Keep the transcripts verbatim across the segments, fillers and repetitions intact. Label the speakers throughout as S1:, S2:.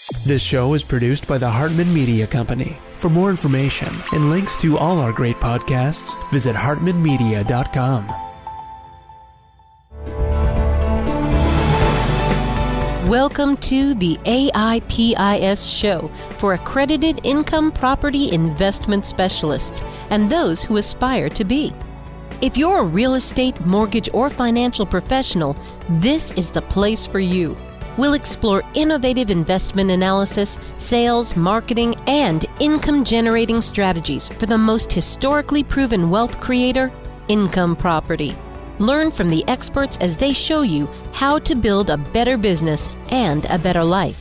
S1: This show is produced by the Hartman Media Company. For more information and links to all our great podcasts, visit hartman media dot com.
S2: Welcome to the A I P I S show for accredited income property investment specialists and those who aspire to be. If you're a real estate, mortgage, or financial professional, this is the place for you. We'll explore innovative investment analysis, sales, marketing, and income-generating strategies for the most historically proven wealth creator, income property. Learn from the experts as they show you how to build a better business and a better life.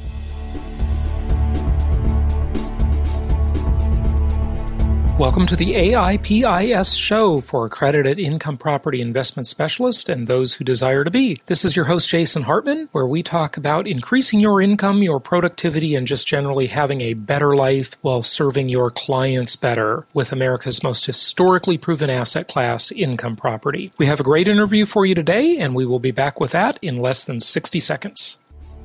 S3: Welcome to the A I P I S show for accredited income property investment specialists and those who desire to be. This is your host, Jason Hartman, where we talk about increasing your income, your productivity, and just generally having a better life while serving your clients better with America's most historically proven asset class, income property. We have a great interview for you today, and we will be back with that in less than sixty seconds.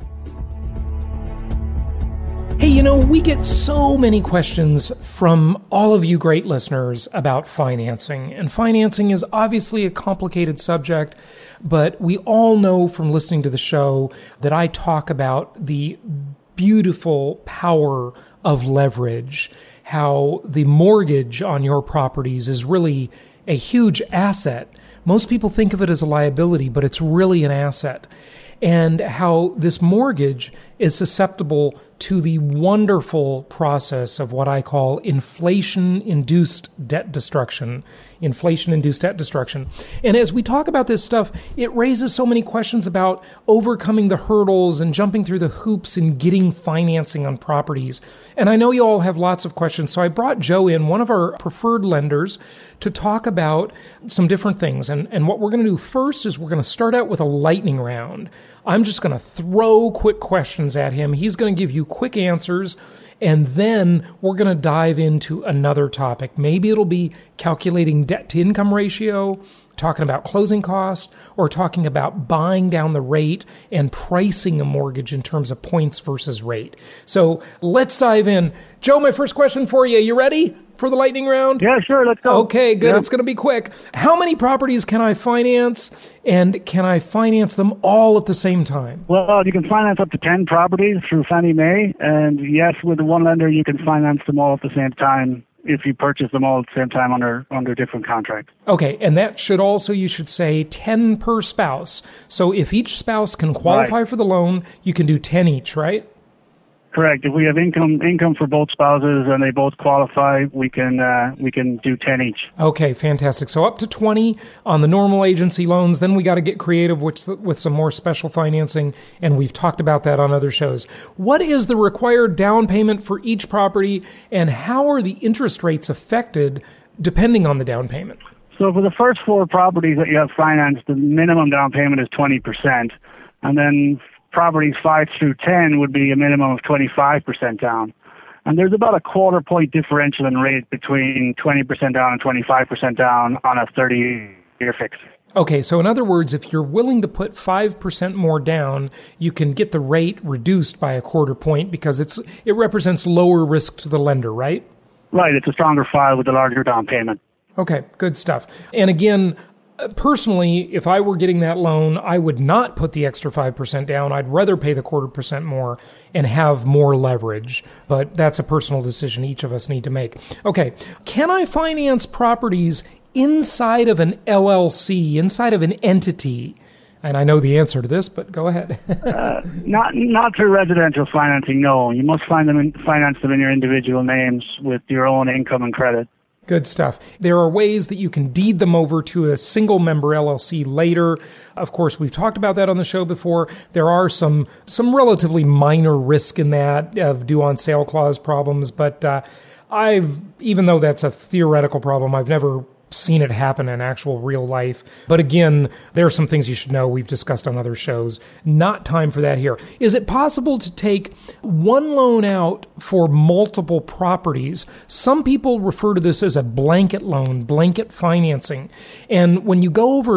S3: Hey, you know, we get so many questions from all of you great listeners about financing. And financing is obviously a complicated subject, but we all know from listening to the show that I talk about the beautiful power of leverage, how the mortgage on your properties is really a huge asset. Most people think of it as a liability, but it's really an asset. And how this mortgage is susceptible to the wonderful process of what I call inflation-induced debt destruction. Inflation-induced debt destruction. And as we talk about this stuff, it raises so many questions about overcoming the hurdles and jumping through the hoops and getting financing on properties. And I know you all have lots of questions, so I brought Joe in, one of our preferred lenders, to talk about some different things. And, and what we're going to do first is we're going to start out with a lightning round. I'm just going to throw quick questions at him. He's going to give you quick answers, and then we're going to dive into another topic. Maybe it'll be calculating debt-to-income ratio, talking about closing costs, or talking about buying down the rate and pricing a mortgage in terms of points versus rate. So let's dive in. Joe, my first question for you. You ready for the lightning round?
S4: Yeah, sure. Let's go.
S3: Okay, good.
S4: Yeah.
S3: It's going to be quick. How many properties can I finance, and can I finance them all at the same time?
S4: Well, you can finance up to ten properties through Fannie Mae, and yes, with the one lender, you can finance them all at the same time if you purchase them all at the same time under under different contracts.
S3: Okay, and that should also, you should say ten per spouse. So if each spouse can qualify
S4: Right.
S3: for the loan, you can do ten each, right?
S4: Correct. If we have income income for both spouses and they both qualify, we can uh, we can do ten each.
S3: Okay, fantastic. So up to twenty on the normal agency loans. Then we got to get creative with, with some more special financing, and we've talked about that on other shows. What is the required down payment for each property, and how are the interest rates affected depending on the down payment?
S4: So for the first four properties that you have financed, the minimum down payment is twenty percent, and then properties five through ten would be a minimum of twenty-five percent down. And there's about a quarter point differential in rate between twenty percent down and twenty-five percent down on a thirty-year fix.
S3: Okay, so in other words, if you're willing to put five percent more down, you can get the rate reduced by a quarter point because it's it represents lower risk to the lender, right?
S4: Right, it's a stronger file with a larger down payment.
S3: Okay, good stuff. And again, personally, if I were getting that loan, I would not put the extra five percent down. I'd rather pay the quarter percent more and have more leverage. But that's a personal decision each of us need to make. Okay, can I finance properties inside of an L L C, inside of an entity? And I know the answer to this, but go ahead.
S4: uh, not not through residential financing, no. You must find them in, finance them in your individual names with your own income and credit.
S3: Good stuff. There are ways that you can deed them over to a single member L L C later. Of course, we've talked about that on the show before. There are some some relatively minor risk in that of due on sale clause problems, but uh, I've even though that's a theoretical problem, I've never seen it happen in actual real life. But again, there are some things you should know we've discussed on other shows. Not time for that here. Is it possible to take one loan out for multiple properties? Some people refer to this as a blanket loan, blanket financing. And when you go over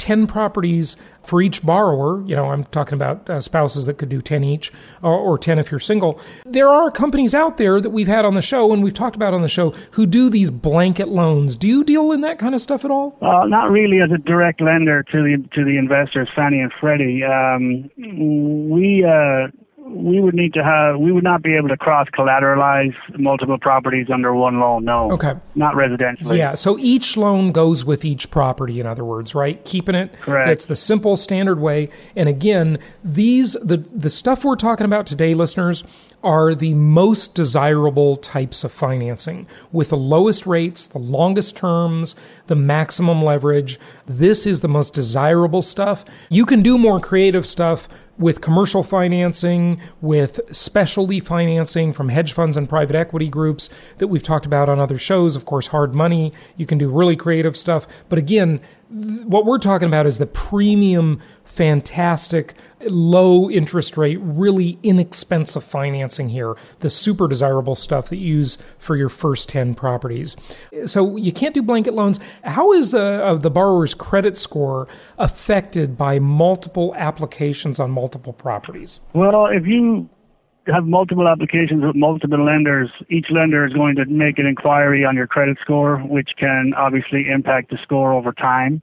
S3: ten properties for each borrower, you know, I'm talking about uh, spouses that could do ten each, or, or ten if you're single. There are companies out there that we've had on the show and we've talked about on the show who do these blanket loans. Do you deal in that kind of stuff at all?
S4: Uh, not really as a direct lender to the to the investors, Fannie and Freddie. Um, we uh, we would need to have we would not be able to cross collateralize multiple properties under one loan. No.
S3: Okay.
S4: Not residentially.
S3: Yeah. So each loan goes with each property. In other words, right? Keeping it.
S4: Correct.
S3: That's the simple, standard way. And again, these the the stuff we're talking about today, listeners, are the most desirable types of financing with the lowest rates, the longest terms, the maximum leverage. This is the most desirable stuff. You can do more creative stuff with commercial financing, with specialty financing from hedge funds and private equity groups that we've talked about on other shows. Of course, hard money. You can do really creative stuff. But again, th- what we're talking about is the premium, fantastic, low interest rate, really inexpensive financing here, the super desirable stuff that you use for your first ten properties. So you can't do blanket loans. How is uh, the borrower's credit score affected by multiple applications on multiple properties?
S4: Well, if you have multiple applications with multiple lenders, each lender is going to make an inquiry on your credit score, which can obviously impact the score over time.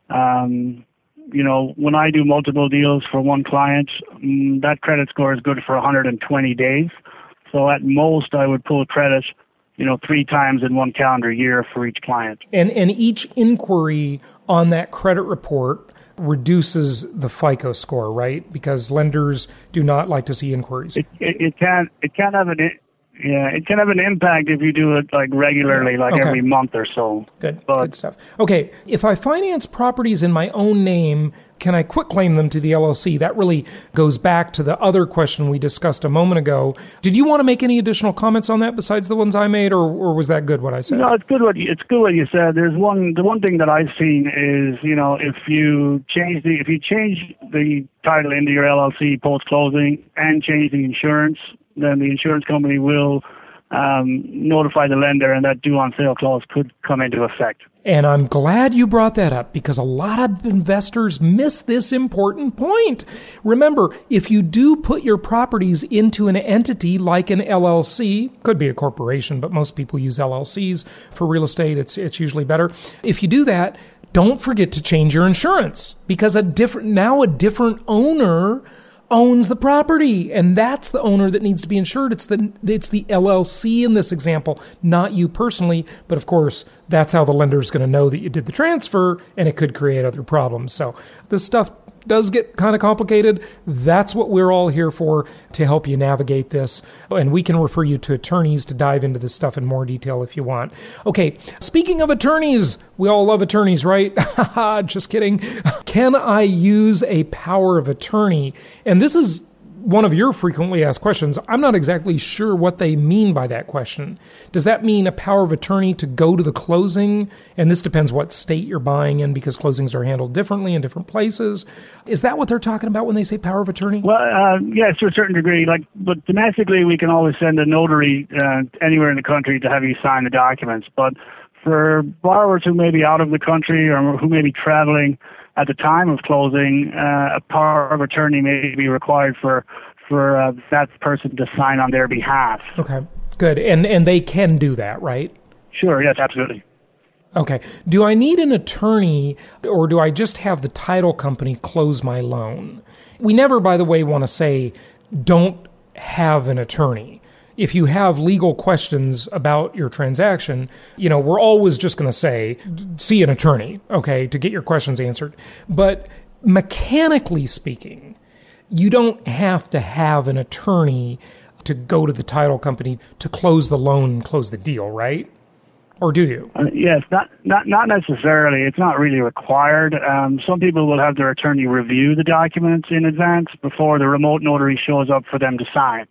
S4: Um, You know, when I do multiple deals for one client, mm, that credit score is good for one hundred twenty days. So at most, I would pull credit, you know, three times in one calendar year for each client.
S3: And and each inquiry on that credit report reduces the FICO score, right? Because lenders do not like to see inquiries.
S4: It it, it can it can have an yeah it can have an impact if you do it like regularly, like
S3: Okay.
S4: every month or so.
S3: Good,
S4: But,
S3: good stuff. Okay, if I finance properties in my own name, can I quitclaim them to the L L C? That really goes back to the other question we discussed a moment ago. Did you want to make any additional comments on that besides the ones I made, or, or was that good what I said?
S4: No, it's good what you, it's good what you said. There's one the one thing that I've seen is, you know, if you change the if you change the title into your L L C post closing and change the insurance, then the insurance company will um, notify the lender, and that due on sale clause could come into effect.
S3: And I'm glad you brought that up because a lot of investors miss this important point. Remember, if you do put your properties into an entity like an L L C, could be a corporation, but most people use L L Cs for real estate. It's it's usually better. If you do that, don't forget to change your insurance because a different now a different owner owns the property, and that's the owner that needs to be insured. It's the it's the L L C in this example, not you personally. But of course, that's how the lender is going to know that you did the transfer, and it could create other problems. So this stuff does get kind of complicated. That's what we're all here for, to help you navigate this. And we can refer you to attorneys to dive into this stuff in more detail if you want. Okay, speaking of attorneys, we all love attorneys, right? Just kidding. Can I use a power of attorney? And this is one of your frequently asked questions. I'm not exactly sure what they mean by that question. Does that mean a power of attorney to go to the closing? And this depends what state you're buying in because closings are handled differently in different places. Is that what they're talking about when they say power of attorney?
S4: Well, uh, yes, to a certain degree. Like, but domestically, we can always send a notary uh, anywhere in the country to have you sign the documents. But for borrowers who may be out of the country or who may be traveling at the time of closing, uh, a power of attorney may be required for for uh, that person to sign on their behalf.
S3: Okay, good. And and they can do that, right?
S4: Sure, yes, absolutely.
S3: Okay. Do I need an attorney, or do I just have the title company close my loan? We never, by the way, want to say don't have an attorney. If you have legal questions about your transaction, you know, we're always just going to say, see an attorney, okay, to get your questions answered. But mechanically speaking, you don't have to have an attorney to go to the title company to close the loan and close the deal, right? Or do you?
S4: Uh, yes, not, not not necessarily. It's not really required. Um, some people will have their attorney review the documents in advance before the remote notary shows up for them to sign.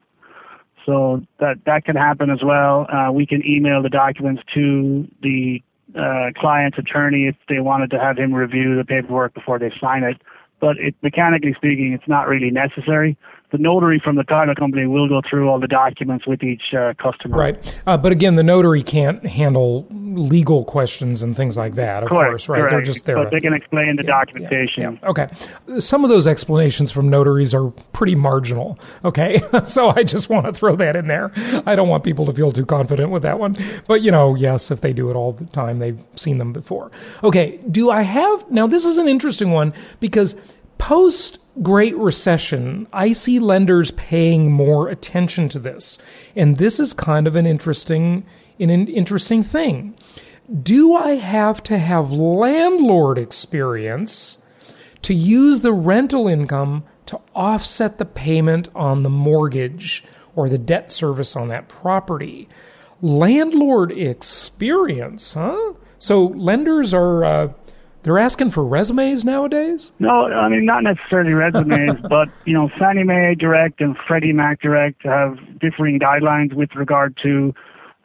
S4: So that that can happen as well. Uh, we can email the documents to the uh, client's attorney if they wanted to have him review the paperwork before they sign it. But it, mechanically speaking, it's not really necessary the notary from the title company will go through all the documents with each uh, customer.
S3: Right. Uh, but again, the notary can't handle legal questions and things like that, of
S4: correct,
S3: course, right?
S4: Correct.
S3: They're just there.
S4: But
S3: to,
S4: they can explain the
S3: yeah,
S4: documentation.
S3: Yeah, yeah. Okay. Some of those explanations from notaries are pretty marginal, okay? So I just want to throw that in there. I don't want people to feel too confident with that one. But, you know, yes, if they do it all the time, they've seen them before. Okay. Do I have... Now, this is an interesting one because post-Great Recession, I see lenders paying more attention to this. And this is kind of an interesting, an interesting thing. Do I have to have landlord experience to use the rental income to offset the payment on the mortgage or the debt service on that property? Landlord experience, huh? So lenders are... Uh, They're asking for resumes nowadays?
S4: No, I mean, not necessarily resumes, but, you know, Fannie Mae Direct and Freddie Mac Direct have differing guidelines with regard to,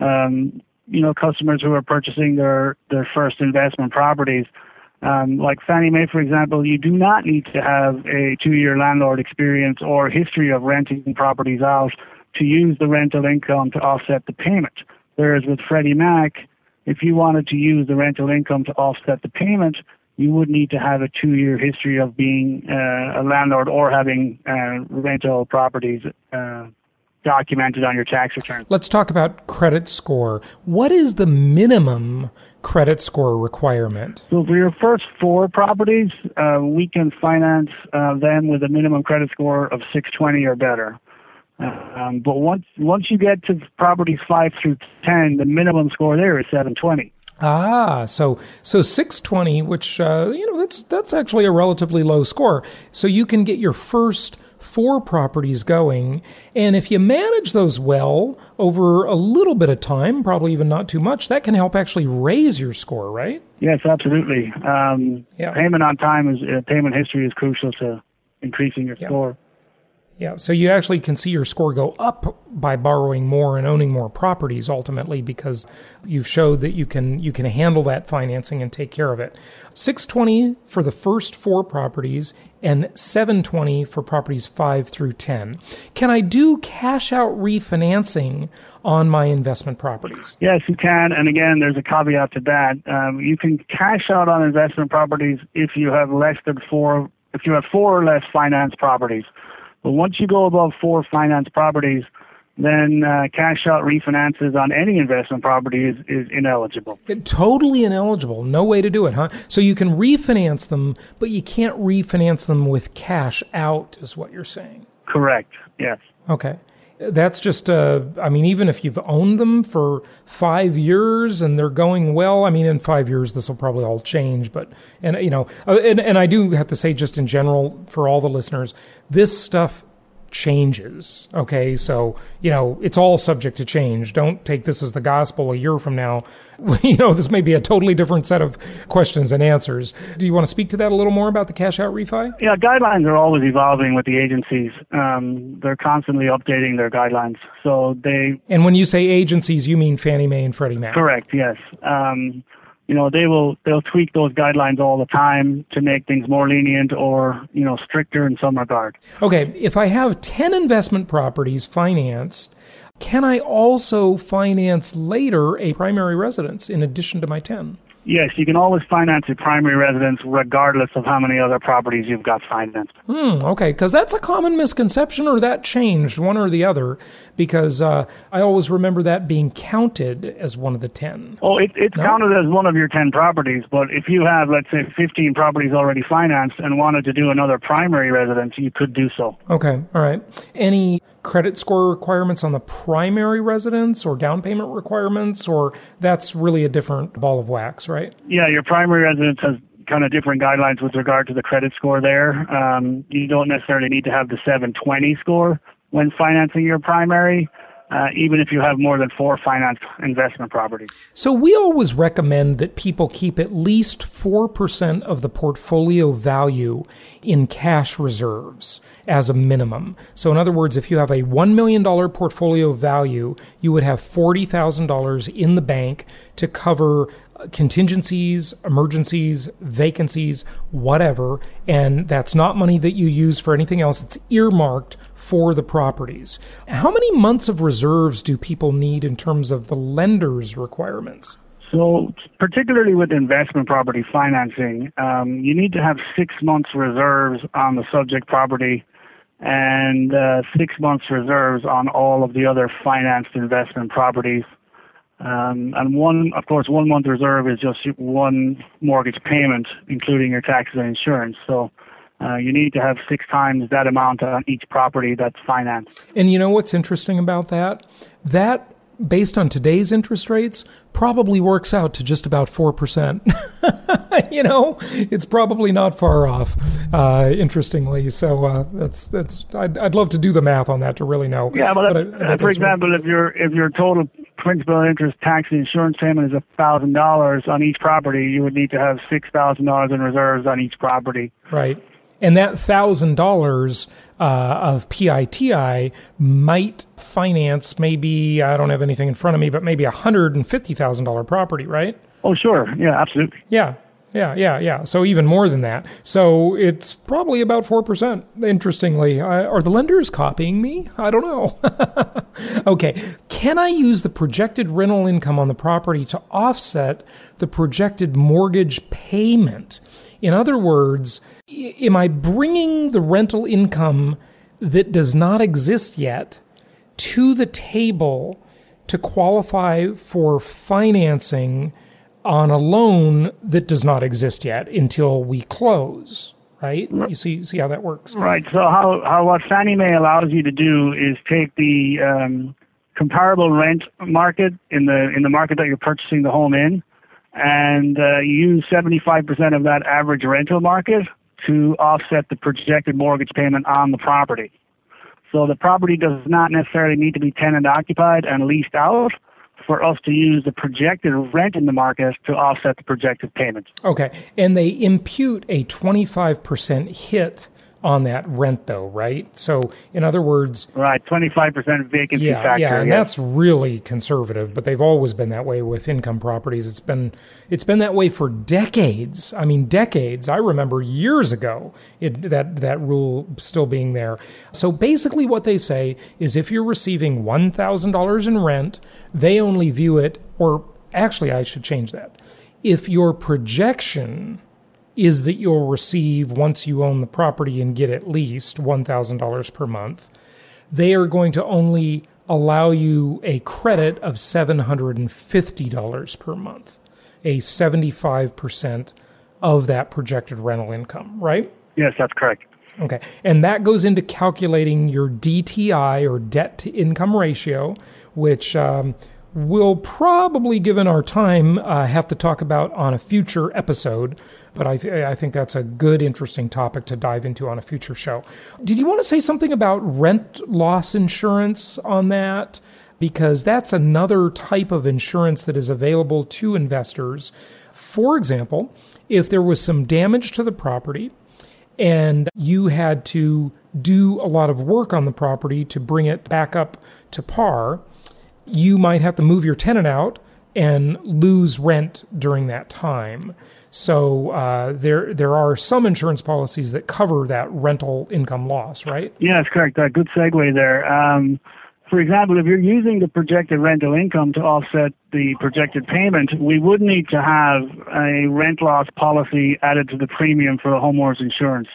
S4: um, you know, customers who are purchasing their, their first investment properties. Um, like Fannie Mae, for example, you do not need to have a two-year landlord experience or history of renting properties out to use the rental income to offset the payment. Whereas with Freddie Mac, if you wanted to use the rental income to offset the payment, you would need to have a two-year history of being uh, a landlord or having uh, rental properties uh, documented on your tax return.
S3: Let's talk about credit score. What is the minimum credit score requirement?
S4: So for your first four properties, uh, we can finance uh, them with a minimum credit score of six twenty or better. Um, but once once you get to properties five through ten, the minimum score there is seven twenty.
S3: Ah, so so six twenty, which uh, you know that's that's actually a relatively low score. So you can get your first four properties going, and if you manage those well over a little bit of time, probably even not too much, that can help actually raise your score, right?
S4: Yes, absolutely. Um,
S3: yeah.
S4: Payment on time is uh, payment history is crucial to increasing your
S3: yeah.
S4: score.
S3: Yeah, so you actually can see your score go up by borrowing more and owning more properties ultimately because you've showed that you can you can handle that financing and take care of it. six twenty for the first four properties and seven twenty for properties five through ten. Can I do cash out refinancing on my investment properties?
S4: Yes, you can. And again, there's a caveat to that. Um, you can cash out on investment properties if you have less than four, if you have four or less financed properties. But once you go above four finance properties, then uh, cash out refinances on any investment property is, is ineligible.
S3: Totally ineligible. No way to do it, huh? So you can refinance them, but you can't refinance them with cash out, is what you're saying.
S4: Correct, yes.
S3: Okay. That's just, uh, I mean, even if you've owned them for five years and they're going well, I mean, in five years, this will probably all change. But, and, you know, and, and I do have to say, just in general, for all the listeners, this stuff changes. Okay. So, you know, it's all subject to change. Don't take this as the gospel a year from now. You know, this may be a totally different set of questions and answers. Do you want to speak to that a little more about the cash out refi?
S4: Yeah, guidelines are always evolving with the agencies. Um, they're constantly updating their guidelines. So they...
S3: And when you say agencies, you mean Fannie Mae and Freddie Mac?
S4: Correct, yes. Um, you know, they will, they'll tweak those guidelines all the time to make things more lenient or, you know, stricter in some regard.
S3: Okay, if I have ten investment properties financed, can I also finance later a primary residence in addition to my ten?
S4: Yes, you can always finance a primary residence regardless of how many other properties you've got financed.
S3: Hmm, okay, because that's a common misconception, or that changed, one or the other, because uh, I always remember that being counted as one of the ten.
S4: Oh, it, it's no? counted as one of your ten properties, but if you have, let's say, fifteen properties already financed and wanted to do another primary residence, you could do so.
S3: Okay, all right. Any credit score requirements on the primary residence or down payment requirements, or that's really a different ball of wax, right?
S4: Yeah, your primary residence has kind of different guidelines with regard to the credit score there. Um, you don't necessarily need to have the seven twenty score when financing your primary, uh, even if you have more than four financed investment properties.
S3: So we always recommend that people keep at least four percent of the portfolio value in cash reserves as a minimum. So in other words, if you have a one million dollars portfolio value, you would have forty thousand dollars in the bank to cover contingencies, emergencies, vacancies, whatever, and that's not money that you use for anything else. It's earmarked for the properties. How many months of reserves do people need in terms of the lender's requirements?
S4: So particularly with investment property financing, um, you need to have six months reserves on the subject property and uh, six months reserves on all of the other financed investment properties. Um, and one, of course, one month reserve is just one mortgage payment, including your taxes and insurance. So uh, you need to have six times that amount on each property that's financed.
S3: And you know what's interesting about that? That, based on today's interest rates, probably works out to just about four percent. You know, it's probably not far off, uh, interestingly. So uh, that's that's. I'd, I'd love to do the math on that to really know.
S4: Yeah, but,
S3: but
S4: uh, I, for example, right. if your if your total principal interest, tax, and insurance payment is a thousand dollars on each property, you would need to have six thousand dollars in reserves on each property.
S3: Right. And that one thousand dollars uh, of P I T I might finance maybe, I don't have anything in front of me, but maybe a one hundred fifty thousand dollars property, right?
S4: Oh, sure. Yeah, absolutely.
S3: Yeah, yeah, yeah, yeah. So even more than that. So it's probably about four percent, interestingly. Uh, are the lenders copying me? I don't know. Okay. Can I use the projected rental income on the property to offset the projected mortgage payment? In other words, am I bringing the rental income that does not exist yet to the table to qualify for financing on a loan that does not exist yet until we close, right? You see see how that works?
S4: Right. So how, how what Fannie Mae allows you to do is take the um, comparable rent market in the in the market that you're purchasing the home in, and uh, you use seventy-five percent of that average rental market to offset the projected mortgage payment on the property. So the property does not necessarily need to be tenant occupied and leased out for us to use the projected rent in the market to offset the projected payment.
S3: Okay. And they impute a twenty-five percent hit on that rent, though, right? So, in other words...
S4: Right, twenty-five percent vacancy
S3: yeah,
S4: factor.
S3: Yeah, and
S4: yes.
S3: that's really conservative, but they've always been that way with income properties. It's been it's been that way for decades. I mean, decades. I remember years ago it, that, that rule still being there. So basically what they say is if you're receiving one thousand dollars in rent, they only view it, or actually I should change that. If your projection is that you'll receive, once you own the property and get at least one thousand dollars per month, they are going to only allow you a credit of seven hundred fifty dollars per month, a seventy-five percent of that projected rental income, right?
S4: Yes, that's correct.
S3: Okay. And that goes into calculating your D T I, or debt to income ratio, which um, we'll probably, given our time, uh, have to talk about on a future episode. But I, th- I think that's a good, interesting topic to dive into on a future show. Did you want to say something about rent loss insurance on that? Because that's another type of insurance that is available to investors. For example, if there was some damage to the property and you had to do a lot of work on the property to bring it back up to par, you might have to move your tenant out and lose rent during that time. So uh, there there are some insurance policies that cover that rental income loss, right?
S4: Yeah, that's correct. Uh, good segue there. Um, for example, if you're using the projected rental income to offset the projected payment, we would need to have a rent loss policy added to the premium for the homeowner's insurance.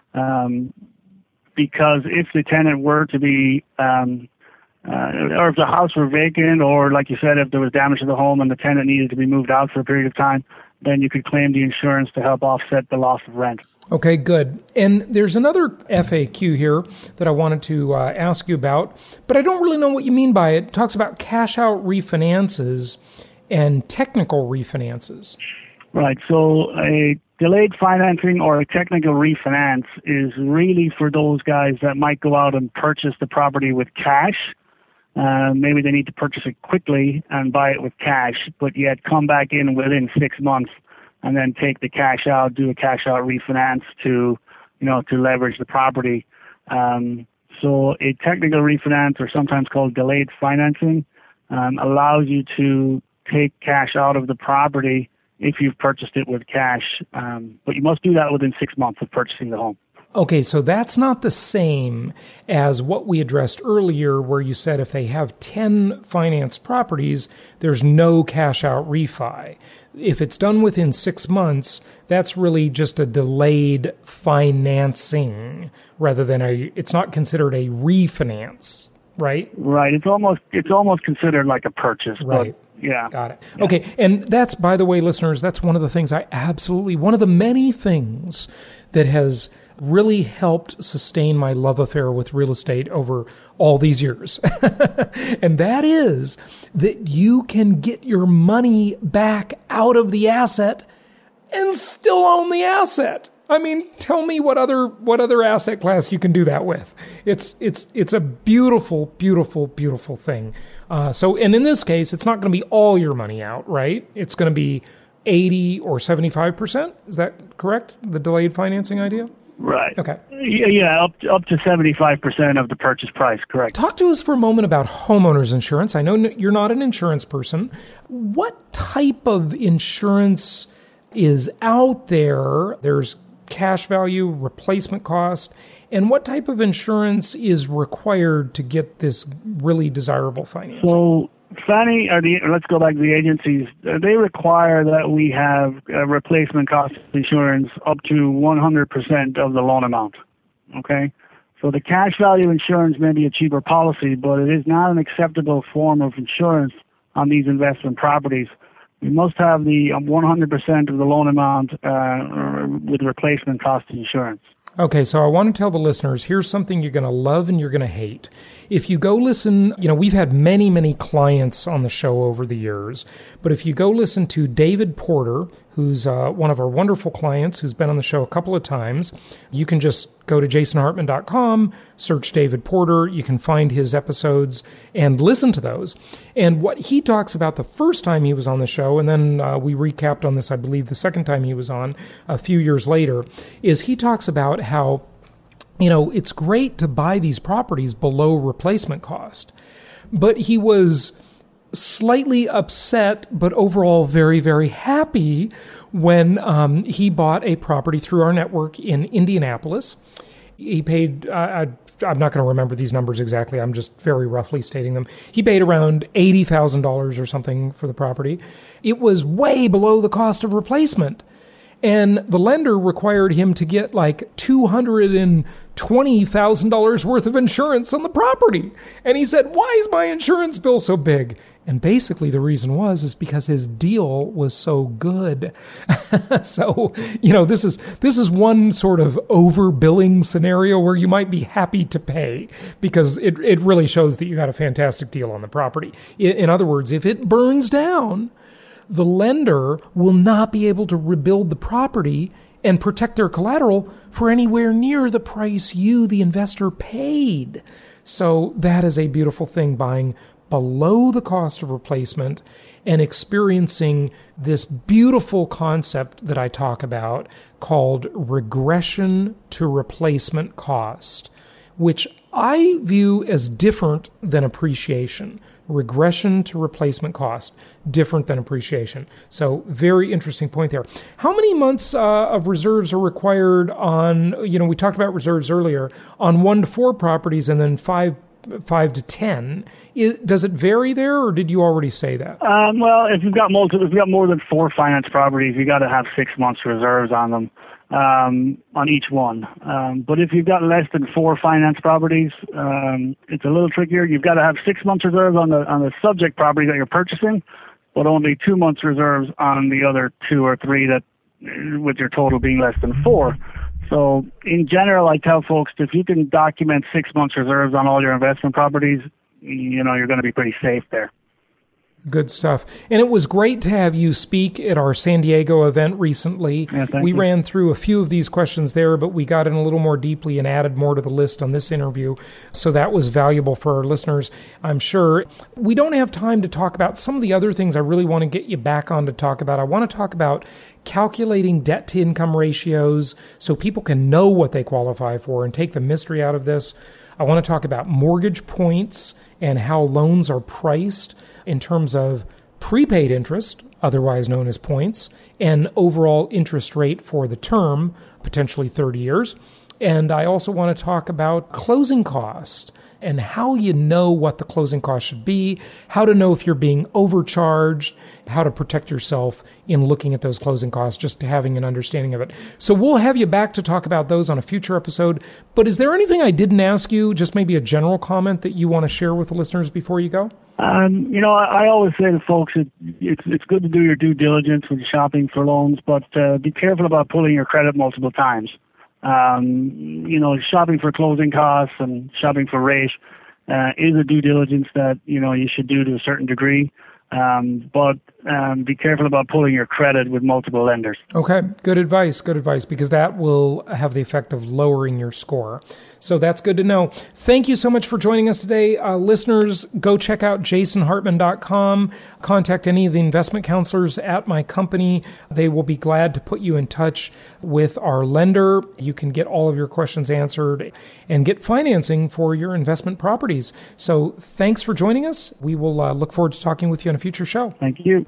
S4: Um, because if the tenant were to be... Um, Uh, or if the house were vacant, or like you said, if there was damage to the home and the tenant needed to be moved out for a period of time, then you could claim the insurance to help offset the loss of rent.
S3: Okay, good. And there's another F A Q here that I wanted to uh, ask you about, but I don't really know what you mean by it. It talks about cash out refinances and technical refinances.
S4: Right. So a delayed financing or a technical refinance is really for those guys that might go out and purchase the property with cash. Uh, maybe they need to purchase it quickly and buy it with cash, but yet come back in within six months and then take the cash out, do a cash out refinance to, you know, to leverage the property. Um, so a technical refinance, or sometimes called delayed financing, um, allows you to take cash out of the property if you've purchased it with cash. Um, but you must do that within six months of purchasing the home.
S3: Okay, so that's not the same as what we addressed earlier, where you said if they have ten financed properties, there's no cash out refi. If it's done within six months, that's really just a delayed financing rather than a, it's not considered a refinance, right?
S4: Right. It's almost, it's almost considered like a purchase.
S3: Right.
S4: But yeah.
S3: Got it.
S4: Yeah.
S3: Okay. And that's, by the way, listeners, that's one of the things I absolutely, one of the many things that has really helped sustain my love affair with real estate over all these years. And that is that you can get your money back out of the asset and still own the asset. I mean, tell me what other what other asset class you can do that with. It's it's it's a beautiful, beautiful, beautiful thing. Uh, so, and in this case, it's not going to be all your money out, right? It's going to be eighty or seventy-five percent. Is that correct? The delayed financing idea?
S4: Right.
S3: Okay.
S4: Yeah, yeah, up to, up to seventy-five percent of the purchase price, correct.
S3: Talk to us for a moment about homeowners insurance. I know you're not an insurance person. What type of insurance is out there? There's cash value, replacement cost, and what type of insurance is required to get this really desirable financing?
S4: So Fannie, or the, let's go back to the agencies, they require that we have a replacement cost insurance up to one hundred percent of the loan amount, okay? So the cash value insurance may be a cheaper policy, but it is not an acceptable form of insurance on these investment properties. We must have the one hundred percent of the loan amount uh, with replacement cost insurance.
S3: Okay, so I want to tell the listeners, here's something you're going to love and you're going to hate. If you go listen, you know, we've had many, many clients on the show over the years, but if you go listen to David Porter, who's uh, one of our wonderful clients who's been on the show a couple of times, you can just go to jason hartman dot com, search David Porter, you can find his episodes and listen to those. And what he talks about the first time he was on the show, and then uh, we recapped on this, I believe, the second time he was on a few years later, is he talks about how, you know, it's great to buy these properties below replacement cost. But he was slightly upset, but overall very, very happy when um, he bought a property through our network in Indianapolis. He paid, uh, I'm not going to remember these numbers exactly, I'm just very roughly stating them. He paid around eighty thousand dollars or something for the property. It was way below the cost of replacement. And the lender required him to get like two hundred twenty thousand dollars worth of insurance on the property. And he said, why is my insurance bill so big? And basically the reason was is because his deal was so good. So, you know, this is this is one sort of overbilling scenario where you might be happy to pay because it, it really shows that you got a fantastic deal on the property. In other words, if it burns down, the lender will not be able to rebuild the property and protect their collateral for anywhere near the price you, the investor, paid. So that is a beautiful thing, buying below the cost of replacement and experiencing this beautiful concept that I talk about called regression to replacement cost, which I view as different than appreciation. Regression to replacement cost, different than appreciation. So very interesting point there. How many months uh, of reserves are required on, you know, we talked about reserves earlier, on one to four properties and then five five to ten. Is, does it vary there, or did you already say that?
S4: Um, well, if you've got multiple, if you've got more than four finance properties, you got to have six months reserves on them. Um, on each one. Um, but if you've got less than four finance properties, um, it's a little trickier. You've got to have six months reserves on the on the subject property that you're purchasing, but only two months reserves on the other two or three that, with your total being less than four. So in general, I tell folks, if you can document six months reserves on all your investment properties, you know, you're going to be pretty safe there.
S3: Good stuff. And it was great to have you speak at our San Diego event recently.
S4: Yeah,
S3: we
S4: you.
S3: ran through a few of these questions there, but we got in a little more deeply and added more to the list on this interview. So that was valuable for our listeners, I'm sure. We don't have time to talk about some of the other things I really want to get you back on to talk about. I want to talk about calculating debt to income ratios so people can know what they qualify for and take the mystery out of this. I want to talk about mortgage points and how loans are priced in terms of prepaid interest, otherwise known as points, and overall interest rate for the term, potentially thirty years. And I also want to talk about closing cost and how you know what the closing cost should be, how to know if you're being overcharged, how to protect yourself in looking at those closing costs, just having an understanding of it. So we'll have you back to talk about those on a future episode. But is there anything I didn't ask you, just maybe a general comment that you want to share with the listeners before you go?
S4: Um, you know, I, I always say to folks, it, it's it's good to do your due diligence when you're shopping for loans, but uh, be careful about pulling your credit multiple times. Um, you know, shopping for closing costs and shopping for rate uh, is a due diligence that, you know, you should do to a certain degree. Um, but um, be careful about pulling your credit with multiple lenders.
S3: Okay, good advice, good advice, because that will have the effect of lowering your score. So that's good to know. Thank you so much for joining us today. Uh, listeners, go check out jason hartman dot com. Contact any of the investment counselors at my company. They will be glad to put you in touch with our lender. You can get all of your questions answered and get financing for your investment properties. So thanks for joining us. We will uh, look forward to talking with you on a future show.
S4: Thank you.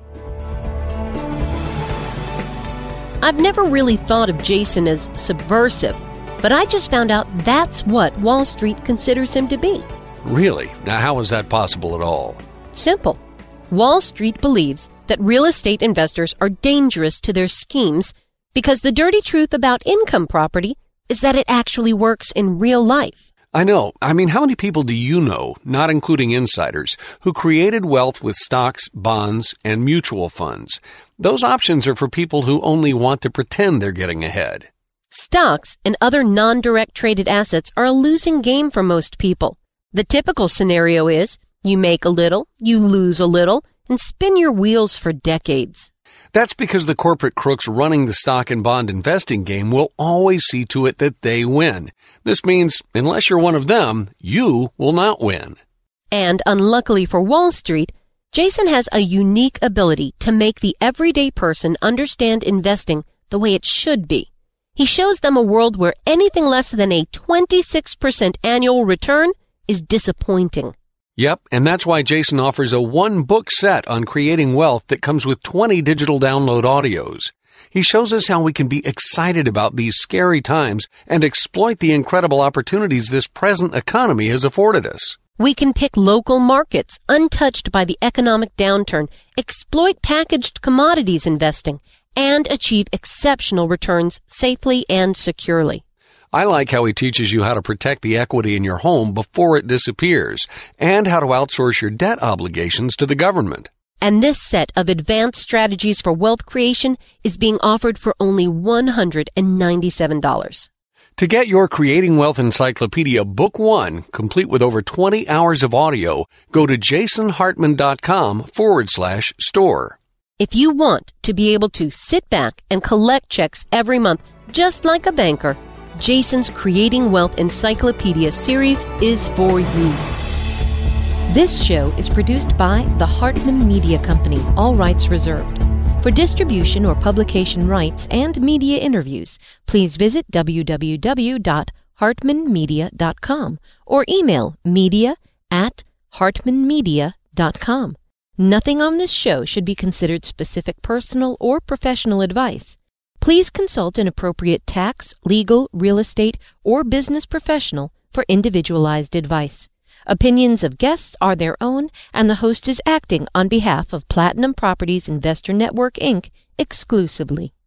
S2: I've never really thought of Jason as subversive, but I just found out that's what Wall Street considers him to be.
S5: Really? Now, how is that possible at all?
S2: Simple. Wall Street believes that real estate investors are dangerous to their schemes because the dirty truth about income property is that it actually works in real life.
S5: I know. I mean, how many people do you know, not including insiders, who created wealth with stocks, bonds, and mutual funds? Those options are for people who only want to pretend they're getting ahead.
S2: Stocks and other non-direct traded assets are a losing game for most people. The typical scenario is you make a little, you lose a little, and spin your wheels for decades.
S5: That's because the corporate crooks running the stock and bond investing game will always see to it that they win. This means, unless you're one of them, you will not win.
S2: And unluckily for Wall Street, Jason has a unique ability to make the everyday person understand investing the way it should be. He shows them a world where anything less than a twenty-six percent annual return is disappointing.
S5: Yep, and that's why Jason offers a one-book set on creating wealth that comes with twenty digital download audios. He shows us how we can be excited about these scary times and exploit the incredible opportunities this present economy has afforded us.
S2: We can pick local markets untouched by the economic downturn, exploit packaged commodities investing, and achieve exceptional returns safely and securely.
S5: I like how he teaches you how to protect the equity in your home before it disappears and how to outsource your debt obligations to the government.
S2: And this set of advanced strategies for wealth creation is being offered for only one hundred ninety-seven dollars.
S5: To get your Creating Wealth Encyclopedia Book one, complete with over twenty hours of audio, go to jasonhartman.com forward slash store.
S2: If you want to be able to sit back and collect checks every month, just like a banker, Jason's Creating Wealth Encyclopedia series is for you. This show is produced by the Hartman Media Company, all rights reserved. For distribution or publication rights and media interviews, please visit w w w dot hartman media dot com or email media at hartman media dot com. Nothing on this show should be considered specific personal or professional advice. Please consult an appropriate tax, legal, real estate, or business professional for individualized advice. Opinions of guests are their own, and the host is acting on behalf of Platinum Properties Investor Network, Incorporated exclusively.